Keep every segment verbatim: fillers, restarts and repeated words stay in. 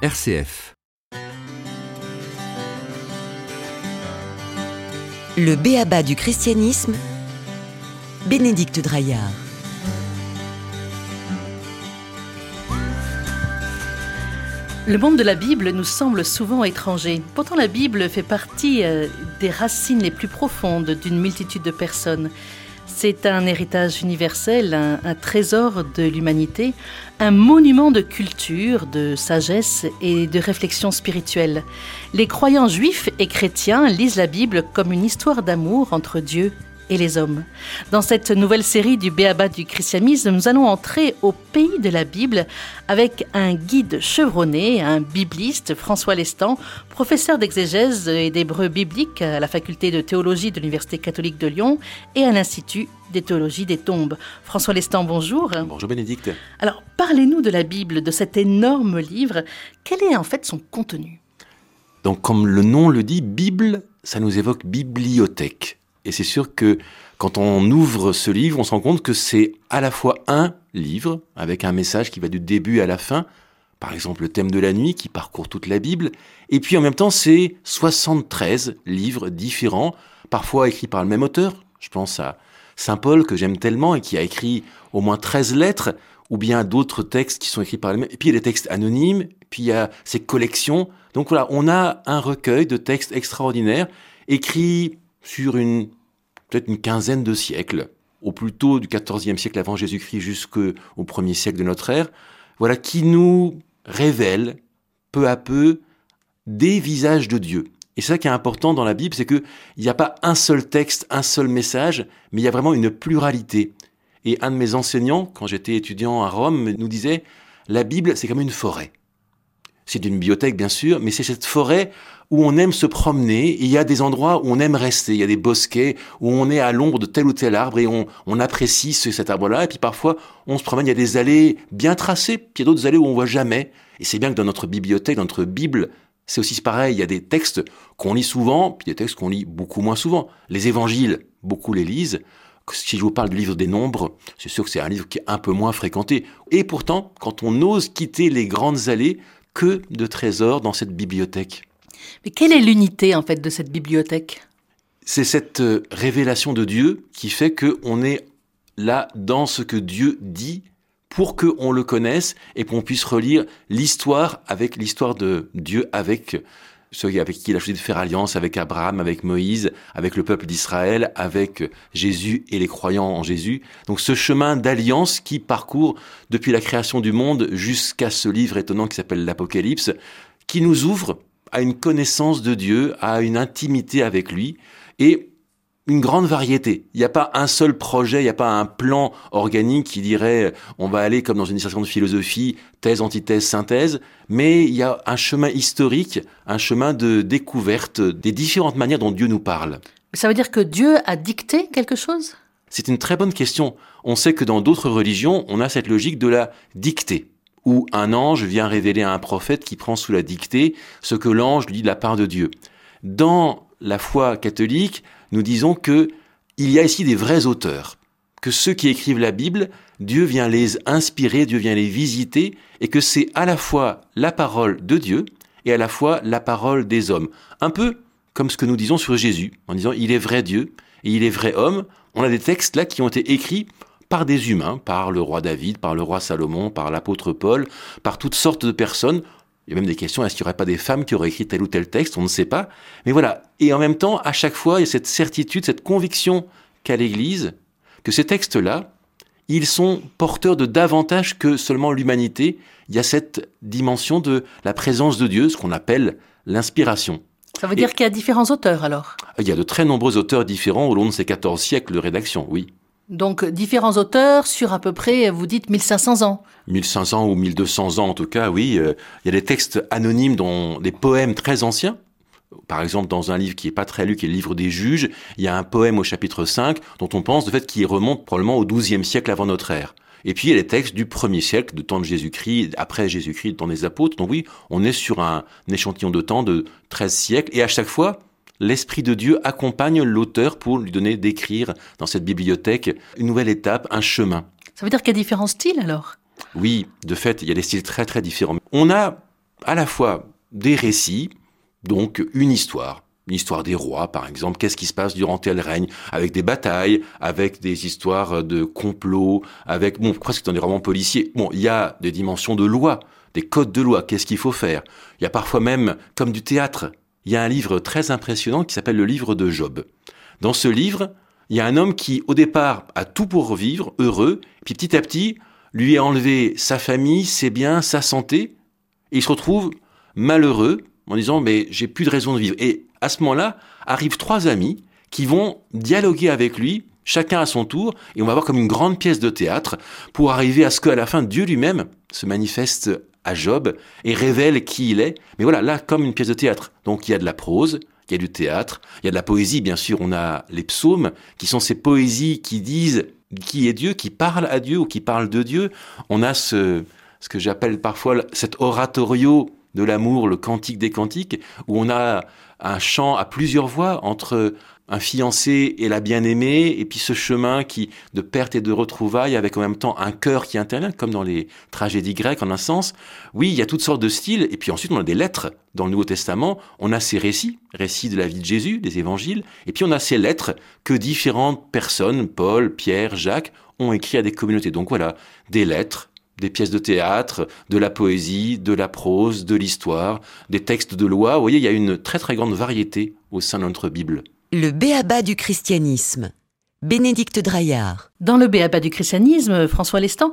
R C F. Le b.a.-ba du christianisme, Bénédicte Draillard. Le monde de la Bible nous semble souvent étranger. Pourtant, la Bible fait partie euh, des racines les plus profondes d'une multitude de personnes. C'est un héritage universel, un, un trésor de l'humanité, un monument de culture, de sagesse et de réflexion spirituelle. Les croyants juifs et chrétiens lisent la Bible comme une histoire d'amour entre Dieu et les hommes. Dans cette nouvelle série du b.a.-ba du christianisme, nous allons entrer au pays de la Bible avec un guide chevronné, un bibliste, François Lestan, professeur d'exégèse et d'hébreu biblique à la faculté de théologie de l'Université catholique de Lyon et à l'Institut des théologies des tombes. François Lestan, bonjour. Bonjour Bénédicte. Alors, parlez-nous de la Bible, de cet énorme livre. Quel est en fait son contenu ? Donc, comme le nom le dit, Bible, ça nous évoque bibliothèque. Et c'est sûr que quand on ouvre ce livre, on se rend compte que c'est à la fois un livre, avec un message qui va du début à la fin, par exemple le thème de la nuit qui parcourt toute la Bible, et puis en même temps c'est soixante-treize livres différents, parfois écrits par le même auteur. Je pense à Saint Paul que j'aime tellement et qui a écrit au moins treize lettres, ou bien d'autres textes qui sont écrits par le même. Et puis il y a des textes anonymes, puis il y a ces collections. Donc voilà, on a un recueil de textes extraordinaires, écrits sur une, peut-être une quinzaine de siècles, au plus tôt du quatorzième siècle avant Jésus-Christ jusqu'au premier siècle de notre ère, voilà, qui nous révèle peu à peu des visages de Dieu. Et c'est ça qui est important dans la Bible, c'est qu'il n'y a pas un seul texte, un seul message, mais il y a vraiment une pluralité. Et un de mes enseignants, quand j'étais étudiant à Rome, nous disait, la Bible, c'est comme une forêt. C'est une bibliothèque, bien sûr, mais c'est cette forêt où on aime se promener, et il y a des endroits où on aime rester, il y a des bosquets où on est à l'ombre de tel ou tel arbre et on, on apprécie ce, cet arbre-là, et puis parfois on se promène, il y a des allées bien tracées, puis il y a d'autres allées où on voit jamais. Et c'est bien que dans notre bibliothèque, dans notre Bible, c'est aussi pareil, il y a des textes qu'on lit souvent, puis des textes qu'on lit beaucoup moins souvent. Les évangiles, beaucoup les lisent. Si je vous parle du livre des Nombres, c'est sûr que c'est un livre qui est un peu moins fréquenté. Et pourtant, quand on ose quitter les grandes allées, que de trésors dans cette bibliothèque. Mais quelle est l'unité en fait de cette bibliothèque ? C'est cette révélation de Dieu qui fait qu'on est là dans ce que Dieu dit pour qu'on le connaisse et qu'on puisse relire l'histoire avec l'histoire de Dieu avec ceux avec qui il a choisi de faire alliance, avec Abraham, avec Moïse, avec le peuple d'Israël, avec Jésus et les croyants en Jésus. Donc ce chemin d'alliance qui parcourt depuis la création du monde jusqu'à ce livre étonnant qui s'appelle l'Apocalypse, qui nous ouvre à une connaissance de Dieu, à une intimité avec lui et une grande variété. Il n'y a pas un seul projet, il n'y a pas un plan organique qui dirait on va aller comme dans une dissertation de philosophie, thèse, antithèse, synthèse, mais il y a un chemin historique, un chemin de découverte des différentes manières dont Dieu nous parle. Ça veut dire que Dieu a dicté quelque chose ? C'est une très bonne question. On sait que dans d'autres religions, on a cette logique de la dictée, où un ange vient révéler à un prophète qui prend sous la dictée ce que l'ange lui dit de la part de Dieu. Dans la foi catholique, nous disons que il y a ici des vrais auteurs, que ceux qui écrivent la Bible, Dieu vient les inspirer, Dieu vient les visiter, et que c'est à la fois la parole de Dieu et à la fois la parole des hommes. Un peu comme ce que nous disons sur Jésus, en disant il est vrai Dieu et il est vrai homme. On a des textes là qui ont été écrits par des humains, par le roi David, par le roi Salomon, par l'apôtre Paul, par toutes sortes de personnes. Il y a même des questions, est-ce qu'il n'y aurait pas des femmes qui auraient écrit tel ou tel texte ? On ne sait pas. Mais voilà. Et en même temps, à chaque fois, il y a cette certitude, cette conviction qu'a l'Église, que ces textes-là, ils sont porteurs de davantage que seulement l'humanité. Il y a cette dimension de la présence de Dieu, ce qu'on appelle l'inspiration. Ça veut dire Et qu'il y a différents auteurs, alors ? Il y a de très nombreux auteurs différents au long de ces quatorze siècles de rédaction, oui. Donc, différents auteurs sur à peu près, vous dites, mille cinq cents ans. mille cinq cents ou mille deux cents ans en tout cas, oui. Euh, il y a des textes anonymes, dont des poèmes très anciens. Par exemple, dans un livre qui est pas très lu, qui est le livre des Juges, il y a un poème au chapitre cinq, dont on pense de fait qu'il remonte probablement au douzième siècle avant notre ère. Et puis, il y a les textes du premier siècle, de temps de Jésus-Christ, après Jésus-Christ, du temps des apôtres. Donc oui, on est sur un, un échantillon de temps de treize siècles. Et à chaque fois, l'Esprit de Dieu accompagne l'auteur pour lui donner d'écrire dans cette bibliothèque une nouvelle étape, un chemin. Ça veut dire qu'il y a différents styles alors ? Oui, de fait, il y a des styles très très différents. On a à la fois des récits, donc une histoire. Une histoire des rois, par exemple. Qu'est-ce qui se passe durant tel règne? Avec des batailles, avec des histoires de complots, avec, bon, presque dans des romans policiers. Bon, il y a des dimensions de loi, des codes de loi. Qu'est-ce qu'il faut faire? Il y a parfois même, comme du théâtre, il y a un livre très impressionnant qui s'appelle le livre de Job. Dans ce livre, il y a un homme qui, au départ, a tout pour vivre, heureux, puis petit à petit, lui a enlevé sa famille, ses biens, sa santé, et il se retrouve malheureux, en disant, mais j'ai plus de raison de vivre. Et à ce moment-là, arrivent trois amis qui vont dialoguer avec lui, chacun à son tour, et on va voir comme une grande pièce de théâtre, pour arriver à ce qu'à la fin, Dieu lui-même se manifeste à Job et révèle qui il est. Mais voilà, là, comme une pièce de théâtre. Donc il y a de la prose, il y a du théâtre, il y a de la poésie, bien sûr, on a les psaumes, qui sont ces poésies qui disent qui est Dieu, qui parlent à Dieu ou qui parlent de Dieu. On a ce, ce que j'appelle parfois cet oratorio de l'amour, le cantique des cantiques, où on a un chant à plusieurs voix entre un fiancé et la bien-aimée, et puis ce chemin qui de perte et de retrouvailles, avec en même temps un chœur qui intervient, comme dans les tragédies grecques en un sens. Oui, il y a toutes sortes de styles, et puis ensuite on a des lettres. Dans le Nouveau Testament, on a ces récits, récits de la vie de Jésus, des évangiles, et puis on a ces lettres que différentes personnes, Paul, Pierre, Jacques, ont écrit à des communautés. Donc voilà, des lettres, des pièces de théâtre, de la poésie, de la prose, de l'histoire, des textes de loi. Vous voyez, il y a une très très grande variété au sein de notre Bible. Le b.a.-ba du christianisme. Bénédicte Draillard. Dans le b.a.-ba du christianisme, François Lestan,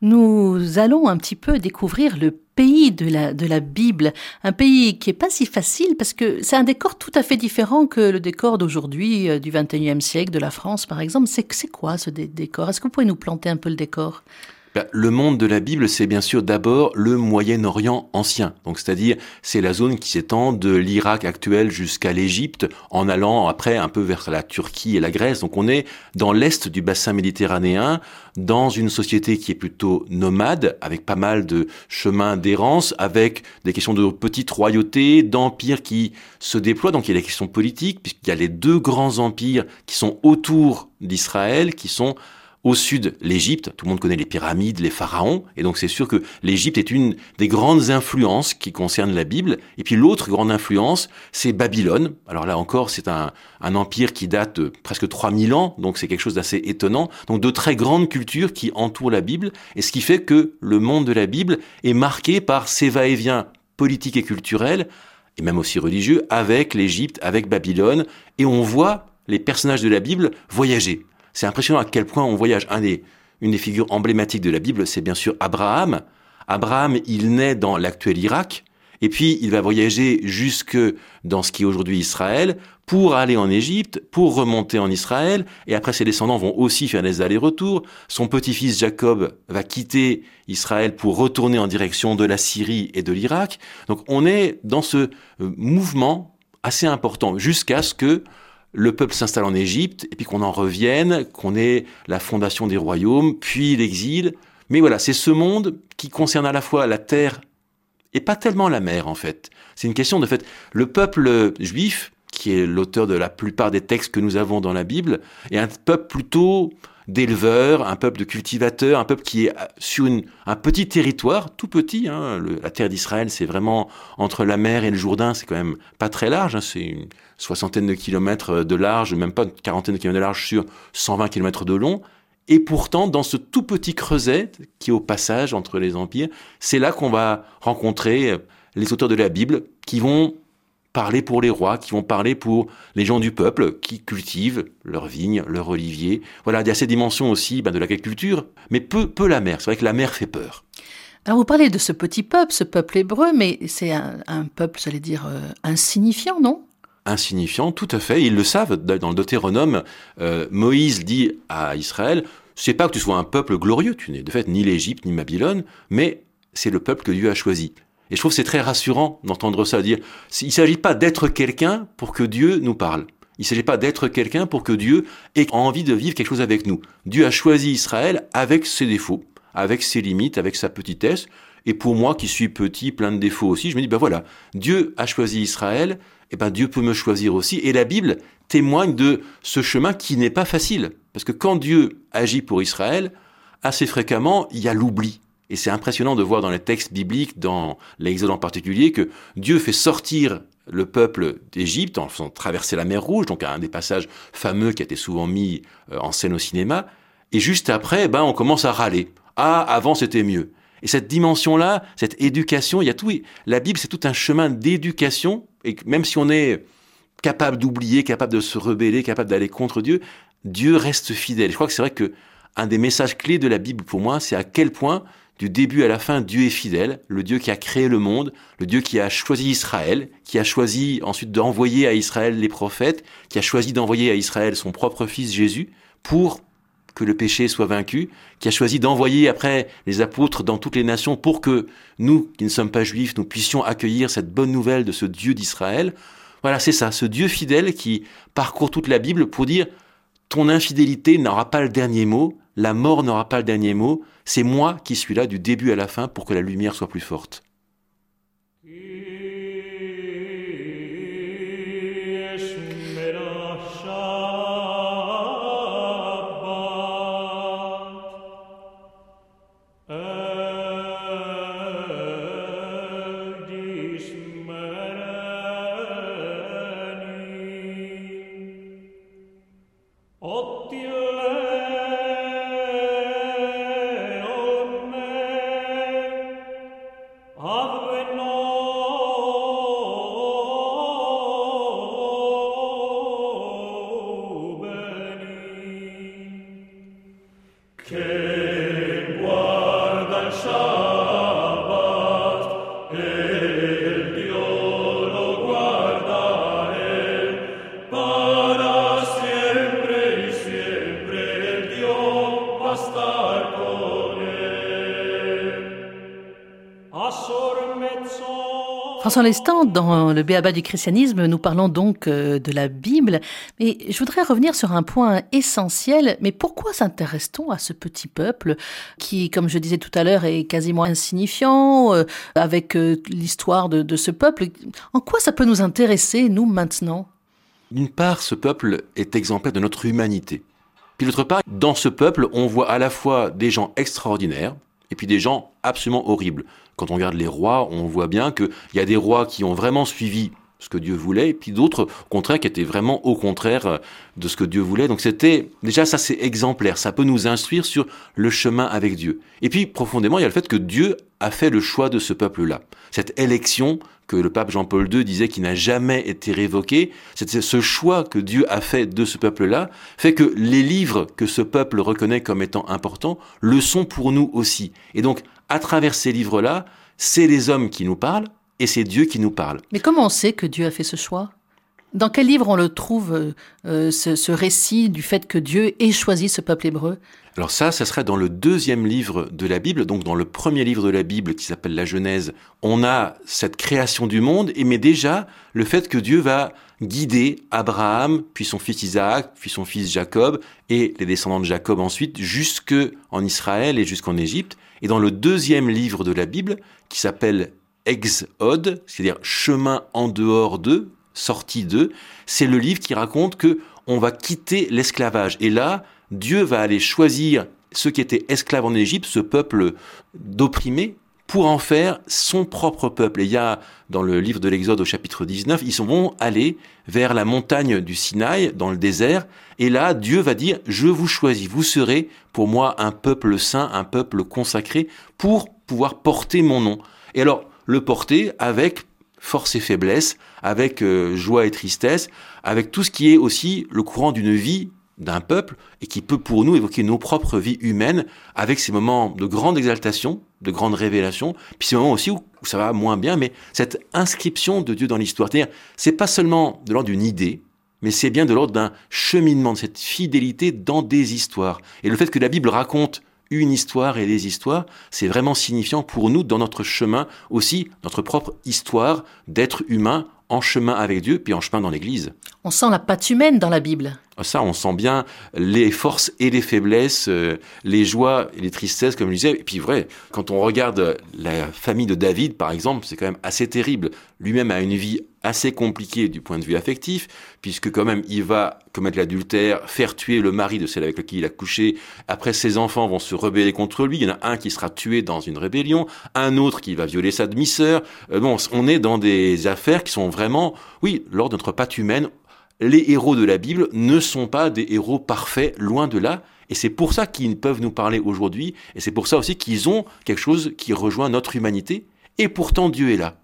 nous allons un petit peu découvrir le pays de la, de la Bible. Un pays qui est pas si facile parce que c'est un décor tout à fait différent que le décor d'aujourd'hui, euh, du vingt et unième siècle, de la France par exemple. C'est, c'est quoi ce dé- décor? Est-ce que vous pouvez nous planter un peu le décor? Le monde de la Bible, c'est bien sûr d'abord le Moyen-Orient ancien. Donc, c'est-à-dire, c'est la zone qui s'étend de l'Irak actuel jusqu'à l'Égypte, en allant après un peu vers la Turquie et la Grèce. Donc, on est dans l'est du bassin méditerranéen, dans une société qui est plutôt nomade, avec pas mal de chemins d'errance, avec des questions de petites royautés, d'empires qui se déploient. Donc, il y a les questions politiques, puisqu'il y a les deux grands empires qui sont autour d'Israël, qui sont au sud, l'Égypte, tout le monde connaît les pyramides, les pharaons, et donc c'est sûr que l'Égypte est une des grandes influences qui concernent la Bible. Et puis l'autre grande influence, c'est Babylone. Alors là encore, c'est un, un empire qui date de presque trois mille ans, donc c'est quelque chose d'assez étonnant. Donc de très grandes cultures qui entourent la Bible, et ce qui fait que le monde de la Bible est marqué par ces va-et-vient politiques et culturels, et même aussi religieux, avec l'Égypte, avec Babylone, et on voit les personnages de la Bible voyager. C'est impressionnant à quel point on voyage. Un des, une des figures emblématiques de la Bible, c'est bien sûr Abraham. Abraham, il naît dans l'actuel Irak, et puis il va voyager jusque dans ce qui est aujourd'hui Israël, pour aller en Égypte, pour remonter en Israël, et après ses descendants vont aussi faire des allers-retours. Son petit-fils Jacob va quitter Israël pour retourner en direction de la Syrie et de l'Irak. Donc on est dans ce mouvement assez important, jusqu'à ce que le peuple s'installe en Égypte, et puis qu'on en revienne, qu'on ait la fondation des royaumes, puis l'exil. Mais voilà, c'est ce monde qui concerne à la fois la terre et pas tellement la mer, en fait. C'est une question de fait. Le peuple juif, qui est l'auteur de la plupart des textes que nous avons dans la Bible, est un peuple plutôt d'éleveurs, un peuple de cultivateurs, un peuple qui est sur une, un petit territoire, tout petit. Hein, le, la terre d'Israël, c'est vraiment entre la mer et le Jourdain, c'est quand même pas très large. Hein, c'est une soixantaine de kilomètres de large, même pas une quarantaine de kilomètres de large sur cent vingt kilomètres de long. Et pourtant, dans ce tout petit creuset qui est au passage entre les empires, c'est là qu'on va rencontrer les auteurs de la Bible qui vont parler pour les rois, qui vont parler pour les gens du peuple, qui cultivent leurs vignes, leurs oliviers. Voilà, il y a ces dimensions aussi ben, de l'agriculture, mais peu, peu la mer. C'est vrai que la mer fait peur. Alors vous parlez de ce petit peuple, ce peuple hébreu, mais c'est un, un peuple, j'allais dire, euh, insignifiant, non ? Insignifiant, tout à fait. Ils le savent. Dans le Deutéronome, euh, Moïse dit à Israël, c'est pas que tu sois un peuple glorieux, tu n'es de fait ni l'Égypte ni Babylone, mais c'est le peuple que Dieu a choisi. Et je trouve que c'est très rassurant d'entendre ça, dire, il ne s'agit pas d'être quelqu'un pour que Dieu nous parle. Il ne s'agit pas d'être quelqu'un pour que Dieu ait envie de vivre quelque chose avec nous. Dieu a choisi Israël avec ses défauts, avec ses limites, avec sa petitesse. Et pour moi, qui suis petit, plein de défauts aussi, je me dis, ben voilà, Dieu a choisi Israël, et ben Dieu peut me choisir aussi. Et la Bible témoigne de ce chemin qui n'est pas facile. Parce que quand Dieu agit pour Israël, assez fréquemment, il y a l'oubli. Et c'est impressionnant de voir dans les textes bibliques, dans l'Exode en particulier, que Dieu fait sortir le peuple d'Égypte en faisant traverser la mer Rouge, donc un des passages fameux qui a été souvent mis en scène au cinéma. Et juste après, ben, on commence à râler. Ah, avant c'était mieux. Et cette dimension-là, cette éducation, il y a tout. La Bible, c'est tout un chemin d'éducation. Et même si on est capable d'oublier, capable de se rebeller, capable d'aller contre Dieu, Dieu reste fidèle. Je crois que c'est vrai que un des messages clés de la Bible pour moi, c'est à quel point, du début à la fin, Dieu est fidèle. Le Dieu qui a créé le monde, le Dieu qui a choisi Israël, qui a choisi ensuite d'envoyer à Israël les prophètes, qui a choisi d'envoyer à Israël son propre fils Jésus pour que le péché soit vaincu, qui a choisi d'envoyer après les apôtres dans toutes les nations pour que nous, qui ne sommes pas juifs, nous puissions accueillir cette bonne nouvelle de ce Dieu d'Israël. Voilà, c'est ça, ce Dieu fidèle qui parcourt toute la Bible pour dire « Ton infidélité n'aura pas le dernier mot, la mort n'aura pas le dernier mot, c'est moi qui suis là du début à la fin pour que la lumière soit plus forte. » François Lestan, dans le B A B A du christianisme, nous parlons donc de la Bible, mais je voudrais revenir sur un point essentiel. Mais pourquoi s'intéresse-t-on à ce petit peuple qui, comme je disais tout à l'heure, est quasiment insignifiant, euh, avec euh, l'histoire de, de ce peuple? En quoi ça peut nous intéresser, nous, maintenant? D'une part, ce peuple est exemplaire de notre humanité. Puis d'autre part, dans ce peuple, on voit à la fois des gens extraordinaires et puis des gens absolument horribles. Quand on regarde les rois, on voit bien qu'il y a des rois qui ont vraiment suivi ce que Dieu voulait, et puis d'autres, au contraire, qui étaient vraiment au contraire de ce que Dieu voulait. Donc c'était, déjà ça c'est exemplaire, ça peut nous instruire sur le chemin avec Dieu. Et puis profondément, il y a le fait que Dieu a fait le choix de ce peuple-là. Cette élection que le pape Jean-Paul deux disait qui n'a jamais été révoquée, c'est ce choix que Dieu a fait de ce peuple-là, fait que les livres que ce peuple reconnaît comme étant importants le sont pour nous aussi. Et donc, à travers ces livres-là, c'est les hommes qui nous parlent et c'est Dieu qui nous parle. Mais comment on sait que Dieu a fait ce choix ? Dans quel livre on le trouve, euh, ce, ce récit du fait que Dieu ait choisi ce peuple hébreu ? Alors ça, ça serait dans le deuxième livre de la Bible. Donc dans le premier livre de la Bible qui s'appelle la Genèse, on a cette création du monde, et mais déjà le fait que Dieu va guider Abraham, puis son fils Isaac, puis son fils Jacob, et les descendants de Jacob ensuite, jusque en Israël et jusqu'en Égypte. Et dans le deuxième livre de la Bible, qui s'appelle Exode, c'est-à-dire chemin en dehors d'eux, sortie d'eux, c'est le livre qui raconte que on va quitter l'esclavage. Et là, Dieu va aller choisir ceux qui étaient esclaves en Égypte, ce peuple d'opprimés, pour en faire son propre peuple. Et il y a, dans le livre de l'Exode au chapitre dix-neuf, ils vont aller vers la montagne du Sinaï, dans le désert, et là, Dieu va dire, je vous choisis, vous serez pour moi un peuple saint, un peuple consacré, pour pouvoir porter mon nom. Et alors, le porter avec force et faiblesse, avec euh, joie et tristesse, avec tout ce qui est aussi le courant d'une vie d'un peuple, et qui peut pour nous évoquer nos propres vies humaines, avec ces moments de grande exaltation, de grande révélation, puis ces moments aussi où, où ça va moins bien, mais cette inscription de Dieu dans l'histoire. C'est-à-dire, c'est pas seulement de l'ordre d'une idée, mais c'est bien de l'ordre d'un cheminement, de cette fidélité dans des histoires. Et le fait que la Bible raconte une histoire et des histoires, c'est vraiment signifiant pour nous dans notre chemin aussi, notre propre histoire d'être humain en chemin avec Dieu, puis en chemin dans l'Église. On sent la patte humaine dans la Bible. Ça, on sent bien les forces et les faiblesses, euh, les joies et les tristesses, comme je disais. Et puis, vrai, quand on regarde la famille de David, par exemple, c'est quand même assez terrible. Lui-même a une vie assez compliqué du point de vue affectif, puisque quand même il va commettre l'adultère, faire tuer le mari de celle avec laquelle il a couché, après ses enfants vont se rebeller contre lui, il y en a un qui sera tué dans une rébellion, un autre qui va violer sa demi-sœur, euh, bon, on est dans des affaires qui sont vraiment, oui, lors de notre patte humaine, les héros de la Bible ne sont pas des héros parfaits, loin de là, et c'est pour ça qu'ils peuvent nous parler aujourd'hui, et c'est pour ça aussi qu'ils ont quelque chose qui rejoint notre humanité, et pourtant Dieu est là.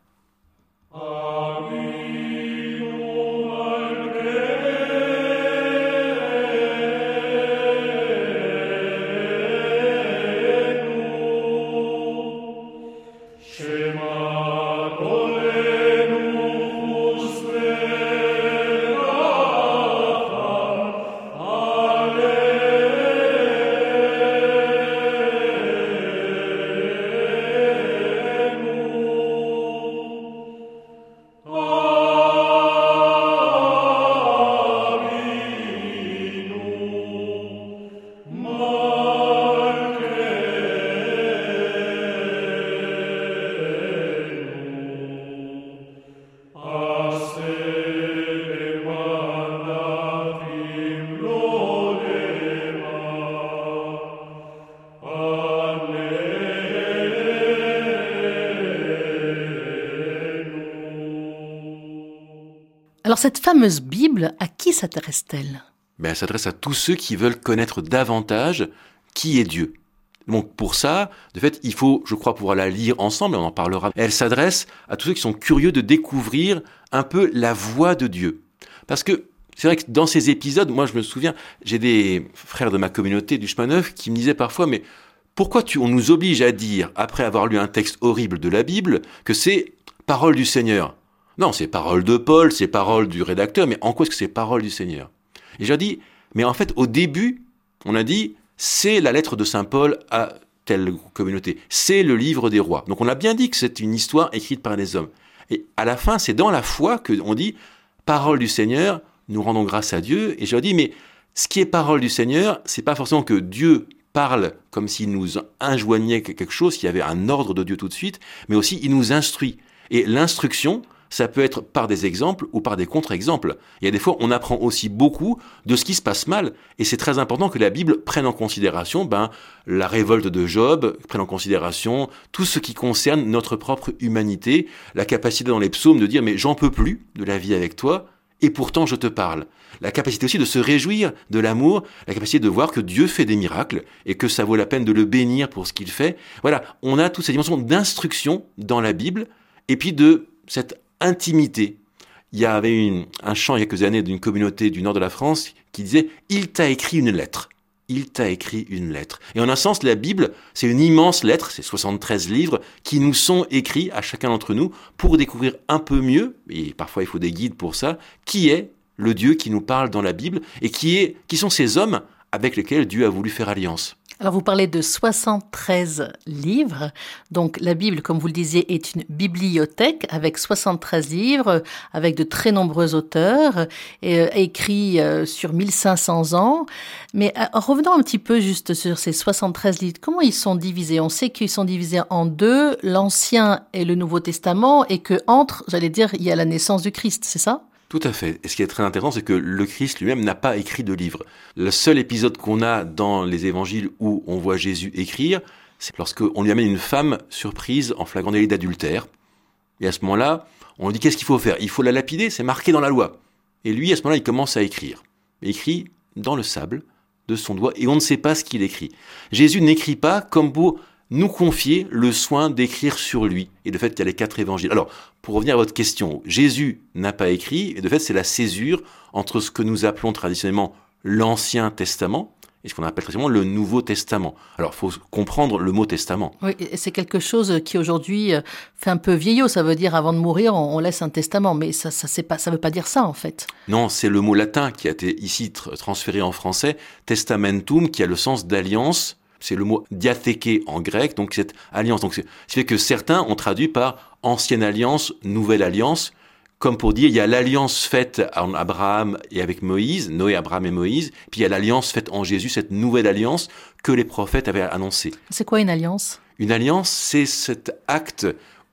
Alors cette fameuse Bible, à qui s'adresse-t-elle ? Ben, elle s'adresse à tous ceux qui veulent connaître davantage qui est Dieu. Donc pour ça, de fait, il faut, je crois, pouvoir la lire ensemble, on en parlera. Elle s'adresse à tous ceux qui sont curieux de découvrir un peu la voix de Dieu. Parce que c'est vrai que dans ces épisodes, moi je me souviens, j'ai des frères de ma communauté du chemin neuf qui me disaient parfois, mais pourquoi tu, on nous oblige à dire, après avoir lu un texte horrible de la Bible, que c'est parole du Seigneur ? Non, c'est parole de Paul, c'est parole du rédacteur, mais en quoi est-ce que c'est parole du Seigneur ? Et j'ai dit, mais en fait, au début, on a dit, c'est la lettre de Saint Paul à telle communauté, c'est le livre des rois. Donc on a bien dit que c'est une histoire écrite par des hommes. Et à la fin, c'est dans la foi qu'on dit, parole du Seigneur, nous rendons grâce à Dieu. Et je leur dis, mais ce qui est parole du Seigneur, c'est pas forcément que Dieu parle comme s'il nous enjoignait quelque chose, qu'il y avait un ordre de Dieu tout de suite, mais aussi il nous instruit. Et l'instruction, ça peut être par des exemples ou par des contre-exemples. Il y a des fois, on apprend aussi beaucoup de ce qui se passe mal. Et c'est très important que la Bible prenne en considération ben, la révolte de Job, prenne en considération tout ce qui concerne notre propre humanité, la capacité dans les psaumes de dire « mais j'en peux plus de la vie avec toi, et pourtant je te parle ». La capacité aussi de se réjouir de l'amour, la capacité de voir que Dieu fait des miracles et que ça vaut la peine de le bénir pour ce qu'il fait. Voilà, on a toutes ces dimensions d'instruction dans la Bible et puis de cette intimité. Il y avait une, un chant il y a quelques années d'une communauté du nord de la France qui disait « Il t'a écrit une lettre ». Il t'a écrit une lettre. Et en un sens, la Bible, c'est une immense lettre, c'est soixante-treize livres, qui nous sont écrits à chacun d'entre nous pour découvrir un peu mieux, et parfois il faut des guides pour ça, qui est le Dieu qui nous parle dans la Bible et qui, est, qui sont ces hommes avec lesquels Dieu a voulu faire alliance. Alors vous parlez de soixante-treize livres, donc la Bible, comme vous le disiez, est une bibliothèque avec soixante-treize livres, avec de très nombreux auteurs, et, euh, écrits euh, sur mille cinq cents ans. Mais euh, revenons un petit peu juste sur ces soixante-treize livres, comment ils sont divisés ? On sait qu'ils sont divisés en deux, l'Ancien et le Nouveau Testament, et que entre, j'allais dire, il y a la naissance du Christ, c'est ça ? Tout à fait. Et ce qui est très intéressant, c'est que le Christ lui-même n'a pas écrit de livre. Le seul épisode qu'on a dans les évangiles où on voit Jésus écrire, c'est lorsqu'on lui amène une femme surprise en flagrant délit d'adultère. Et à ce moment-là, on lui dit qu'est-ce qu'il faut faire ? Il faut la lapider, c'est marqué dans la loi. Et lui, à ce moment-là, il commence à écrire. Il écrit dans le sable de son doigt et on ne sait pas ce qu'il écrit. Jésus n'écrit pas comme pour nous confier le soin d'écrire sur lui. Et de fait, il y a les quatre évangiles. Alors, pour revenir à votre question, Jésus n'a pas écrit, et de fait, c'est la césure entre ce que nous appelons traditionnellement l'Ancien Testament et ce qu'on appelle traditionnellement le Nouveau Testament. Alors, il faut comprendre le mot testament. Oui, et c'est quelque chose qui aujourd'hui fait un peu vieillot. Ça veut dire, avant de mourir, on laisse un testament. Mais ça ça c'est pas, ça veut pas dire ça, en fait. Non, c'est le mot latin qui a été ici tr- transféré en français, testamentum, qui a le sens d'alliance. C'est le mot diatheke en grec, donc cette alliance. Donc, c'est, ça fait que certains ont traduit par ancienne alliance, nouvelle alliance, comme pour dire, il y a l'alliance faite en Abraham et avec Moïse, Noé, Abraham et Moïse, puis il y a l'alliance faite en Jésus, cette nouvelle alliance que les prophètes avaient annoncée. C'est quoi une alliance ? Une alliance, c'est cet acte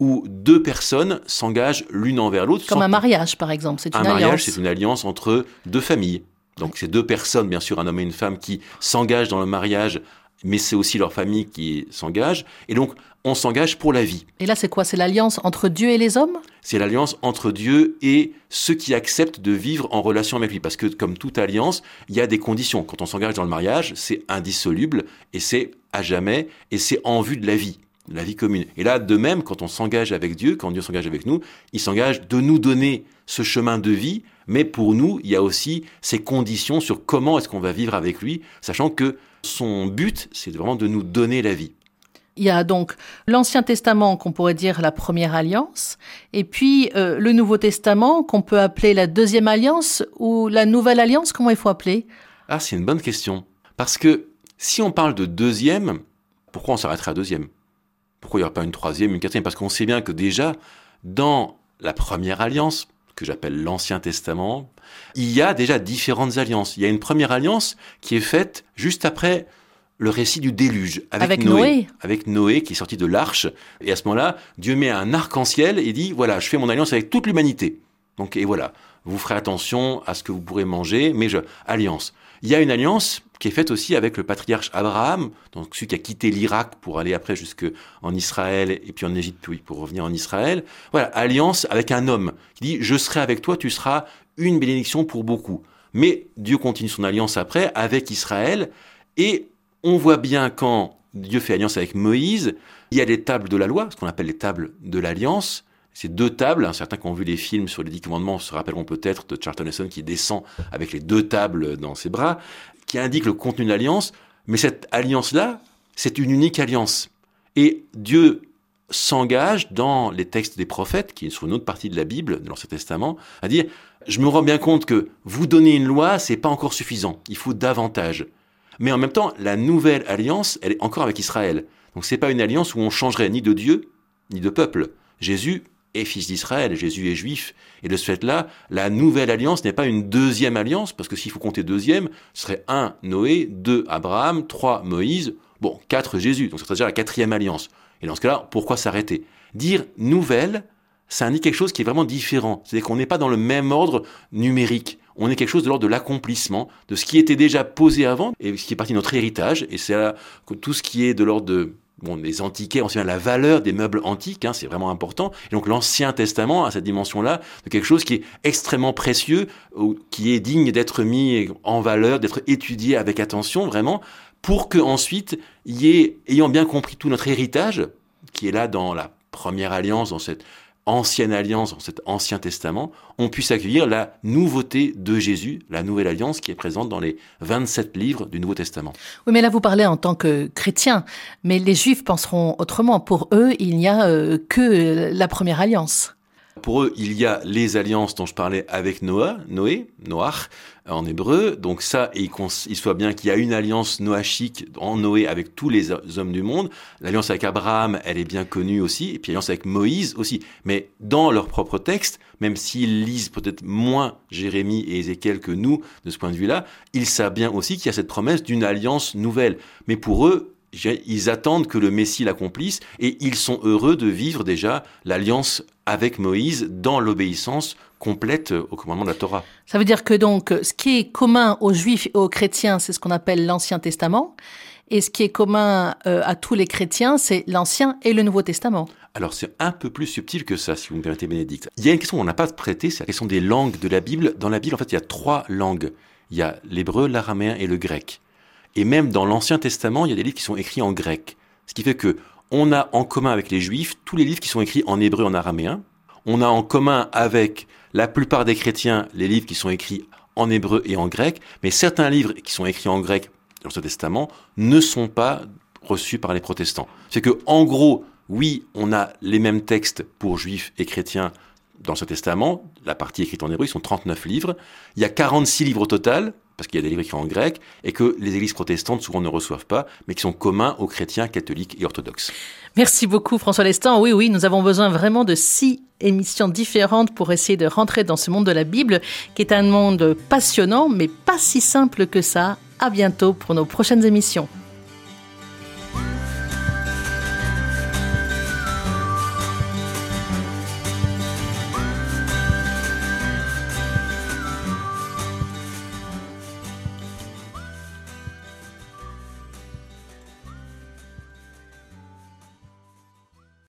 où deux personnes s'engagent l'une envers l'autre. Comme un mariage, par exemple, c'est une un alliance. Un mariage, c'est une alliance entre deux familles. Donc, c'est deux personnes, bien sûr, un homme et une femme, qui s'engagent dans le mariage, mais c'est aussi leur famille qui s'engage. Et donc, on s'engage pour la vie. Et là, c'est quoi? C'est l'alliance entre Dieu et les hommes? C'est l'alliance entre Dieu et ceux qui acceptent de vivre en relation avec lui. Parce que, comme toute alliance, il y a des conditions. Quand on s'engage dans le mariage, c'est indissoluble et c'est à jamais et c'est en vue de la vie, de la vie commune. Et là, de même, quand on s'engage avec Dieu, quand Dieu s'engage avec nous, il s'engage de nous donner ce chemin de vie. Mais pour nous, il y a aussi ces conditions sur comment est-ce qu'on va vivre avec lui, sachant que son but, c'est vraiment de nous donner la vie. Il y a donc l'Ancien Testament qu'on pourrait dire la première alliance, et puis euh, le Nouveau Testament qu'on peut appeler la deuxième alliance ou la nouvelle alliance, comment il faut appeler? Ah, c'est une bonne question. Parce que si on parle de deuxième, pourquoi on s'arrêterait à deuxième? Pourquoi il n'y aura pas une troisième, une quatrième? Parce qu'on sait bien que déjà, dans la première alliance, que j'appelle l'Ancien Testament, il y a déjà différentes alliances. Il y a une première alliance qui est faite juste après le récit du déluge, avec, avec Noé, Noé. Avec Noé qui est sorti de l'arche. Et à ce moment-là, Dieu met un arc-en-ciel et dit, voilà, je fais mon alliance avec toute l'humanité. Donc, et voilà, vous ferez attention à ce que vous pourrez manger, mais je... alliance. Il y a une alliance qui est faite aussi avec le patriarche Abraham, donc celui qui a quitté l'Irak pour aller après jusqu'en Israël et puis en Égypte oui, pour revenir en Israël. Voilà, alliance avec un homme qui dit « Je serai avec toi, tu seras une bénédiction pour beaucoup ». Mais Dieu continue son alliance après avec Israël et on voit bien quand Dieu fait alliance avec Moïse, il y a les tables de la loi, ce qu'on appelle les tables de l'alliance. Ces deux tables, hein, certains qui ont vu les films sur les dix commandements se rappelleront peut-être de Charlton Heston qui descend avec les deux tables dans ses bras, qui indique le contenu de l'alliance. Mais cette alliance-là, c'est une unique alliance. Et Dieu s'engage dans les textes des prophètes, qui sont une autre partie de la Bible, de l'Ancien Testament, à dire « Je me rends bien compte que vous donner une loi, c'est pas encore suffisant. Il faut davantage. » Mais en même temps, la nouvelle alliance, elle est encore avec Israël. Donc c'est pas une alliance où on changerait ni de Dieu, ni de peuple. Jésus est fils d'Israël, Jésus est juif. Et de ce fait-là, la nouvelle alliance n'est pas une deuxième alliance, parce que s'il faut compter deuxième, ce serait un Noé, deux Abraham, trois Moïse, bon, quatre Jésus. Donc ça serait déjà la quatrième alliance. Et dans ce cas-là, pourquoi s'arrêter? Dire nouvelle, ça indique quelque chose qui est vraiment différent. C'est-à-dire qu'on n'est pas dans le même ordre numérique. On est quelque chose de l'ordre de l'accomplissement, de ce qui était déjà posé avant, et ce qui est partie de notre héritage. Et c'est là que tout ce qui est de l'ordre de... Bon, les antiquaires, on sait bien la valeur des meubles antiques, hein, c'est vraiment important. Et donc l'Ancien Testament a cette dimension-là de quelque chose qui est extrêmement précieux, ou qui est digne d'être mis en valeur, d'être étudié avec attention, vraiment, pour que ensuite il y ait, ayant bien compris tout notre héritage, qui est là dans la première alliance, dans cette ancienne alliance, dans cet Ancien Testament, on puisse accueillir la nouveauté de Jésus, la nouvelle alliance qui est présente dans les vingt-sept livres du Nouveau Testament. Oui, mais là vous parlez en tant que chrétien, mais les Juifs penseront autrement. Pour eux, il n'y a euh, que la première alliance. Pour eux, il y a les alliances dont je parlais avec Noé, Noé, Noach, en hébreu. Donc ça, il, il soit bien qu'il y a une alliance noachique en Noé avec tous les hommes du monde. L'alliance avec Abraham, elle est bien connue aussi. Et puis l'alliance avec Moïse aussi. Mais dans leur propre texte, même s'ils lisent peut-être moins Jérémie et Ézéchiel que nous, de ce point de vue-là, ils savent bien aussi qu'il y a cette promesse d'une alliance nouvelle. Mais pour eux, ils attendent que le Messie l'accomplisse et ils sont heureux de vivre déjà l'alliance avec Moïse dans l'obéissance complète au commandement de la Torah. Ça veut dire que donc, ce qui est commun aux Juifs et aux chrétiens, c'est ce qu'on appelle l'Ancien Testament. Et ce qui est commun euh, à tous les chrétiens, c'est l'Ancien et le Nouveau Testament. Alors c'est un peu plus subtil que ça, si vous me permettez, Bénédicte. Il y a une question qu'on n'a pas traitée, c'est la question des langues de la Bible. Dans la Bible, en fait, il y a trois langues. Il y a l'hébreu, l'araméen et le grec. Et même dans l'Ancien Testament, il y a des livres qui sont écrits en grec. Ce qui fait que on a en commun avec les Juifs tous les livres qui sont écrits en hébreu et en araméen. On a en commun avec la plupart des chrétiens les livres qui sont écrits en hébreu et en grec. Mais certains livres qui sont écrits en grec dans l'Ancien Testament ne sont pas reçus par les protestants. C'est que, en gros, oui, on a les mêmes textes pour Juifs et chrétiens dans l'Ancien Testament. La partie écrite en hébreu, ils sont trente-neuf livres. Il y a quarante-six livres au total, parce qu'il y a des livres écrits en grec, et que les églises protestantes souvent ne reçoivent pas, mais qui sont communs aux chrétiens catholiques et orthodoxes. Merci beaucoup François Lestan. Oui, oui, nous avons besoin vraiment de six émissions différentes pour essayer de rentrer dans ce monde de la Bible, qui est un monde passionnant, mais pas si simple que ça. À bientôt pour nos prochaines émissions.